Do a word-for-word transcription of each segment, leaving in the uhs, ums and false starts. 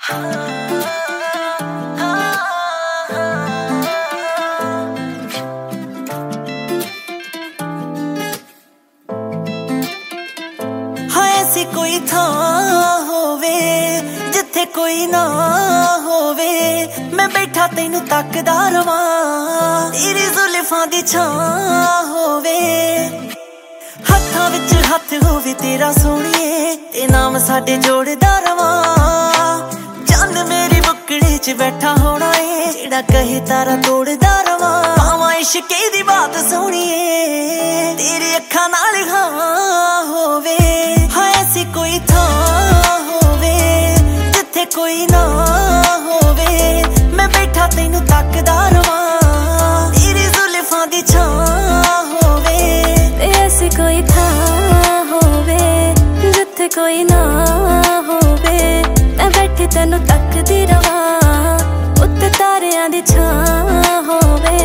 ऐसी कोई थां होवे जिथे कोई ना होवे, मैं बैठा तैनू तकदा रवां, तेरी जुल्फां दी छां होवे, हत्थां विच हत्थ होवे तेरा सोहणीए, ते नाम साडे जोड़दा रवां, चंद मेरी बुकड़े च बैठा होना है, जेड़ा कहे तारा तोड़दा रवां, पावां इश्के दी बात सोहणीए, तेरी अखां नाल हां होवे। ऐसी कोई थां होवे जिथे कोई ना होवे, मैं बैठा तैनू तकदा रवां, तेरी जुल्फां दी छां होवे। ऐसी कोई थां होवे जिथे कोई ना होवे, मैं बैठी तैनू तकदी रवां, उत्ते तारियां दी छां होवे।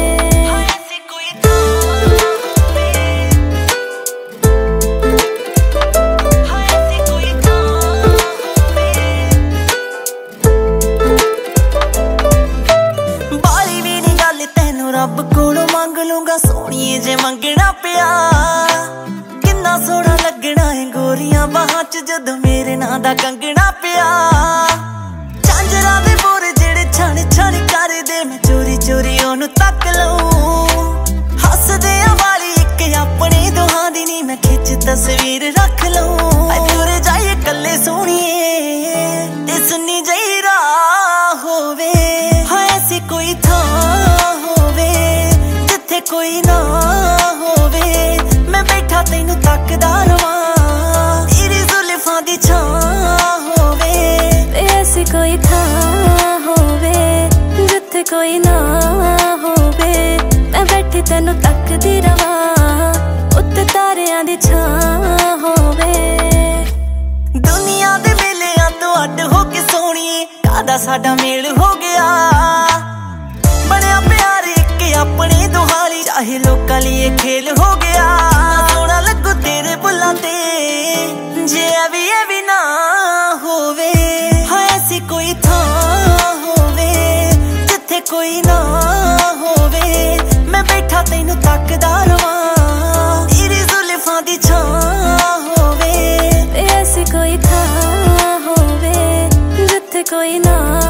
रब कोलों मंग लूंगा सोहणीए जे मंगना पिया, किन्ना सोहना लगना है गोरियां बाहां च जदों मेरे नां दा कंगना पिया, झांजरा दे बोर जेड़े छण छण करदे, मैं चोरी चोरी ओनू तक लऊं, हसदे आ वाली इक अपने दोहां दी नी, मैं खिच तस्वीर रख लऊं, दूर जाइए कल्ले सोहणीए ते सुन्नी जही राह होवे। हाँ ऐसी कोई थां कोई ना होवे, मैं बैठा तैनू तकदा रवां, तेरी जुल्फां दी छां होवे। ऐसी कोई थां होवे जिथे कोई ना होवे, मैं बैठी तैनू तकदी रवां, उत्ते तारियां दी छां होवे। दुनिया दे मेलियां तो अड हो के सोहणीए, कादा साडा मेल हो गया, बनिया प्यार इक अपने दुहारी, चाहे लोकां लिए खेल हो गया, सोहना लगू तेरे बुल्लां ते जे अभी अभी ना होवे। हाँ ऐसी कोई थां होवे जिथे कोई ना होवे, मैं बैठा तैनू तकदा रवां, तेरी जुल्फां दी छां होवे। ऐसी कोई थां होवे जिथे कोई ना